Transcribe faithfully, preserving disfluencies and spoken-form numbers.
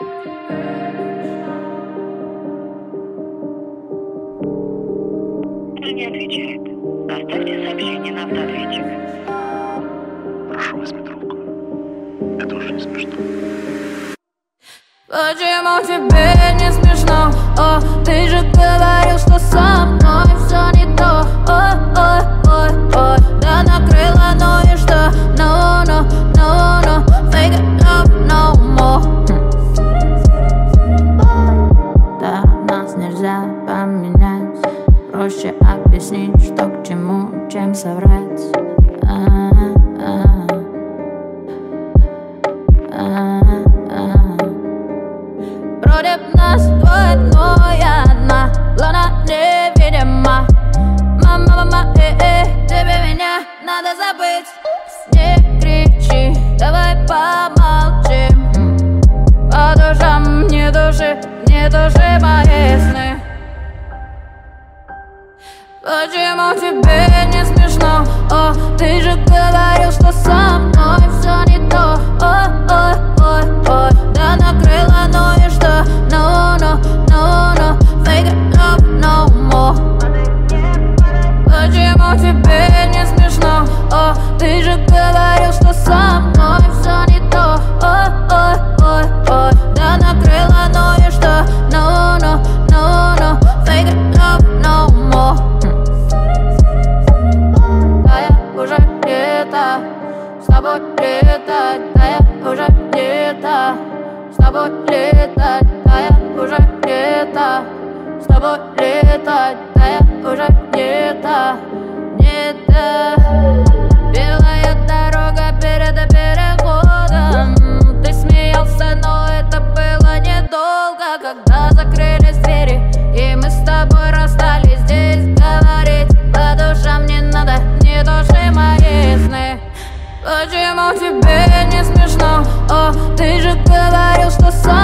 Не отвечает. Оставьте сообщение на автоответчик. Прошу вас, друг. Это уже не смешно. Почему тебе не смешно? О, ты же говорил, что со мной все не то. Ой, ой, ой, ой. Да накрыла, ну и что? No, no, no, no. Fake it up, no more. Да, нас нельзя поменять. Проще объяснить, что к чему, чем соврать. А-а-а. А-а-а. Против нас двое, но я одна. Луна невидима. Мама, мама, э, э, тебе меня надо забыть. Не кричи, давай помолчим. По душам не души, не души мои сны. Почему тебе не смешно? О, ты же говорил, что со мной все не то. Ой, ой, ой, ой. Да накрыла, ну и что? No, no, no, no. Fake it up, no more. Почему тебе не смешно? О, ты же говорил, что со мной все не то. Ой, ой, ой, ой. Да накрыла, ну и что? No, no, no, no. Fake it up, no more. Да я уже не та, с тобой летать. Да я уже не та, с тобой летать. Да я уже не та, с тобой летать. Да я уже не та, не та. Белая дорога перед переходом. Ты смеялся, но это было недолго. Когда закрылись двери и мы с тобой расстались. Здесь говорить по душам не надо, не души мои сны. Почему тебе не смешно? О, ты же говорил, что сам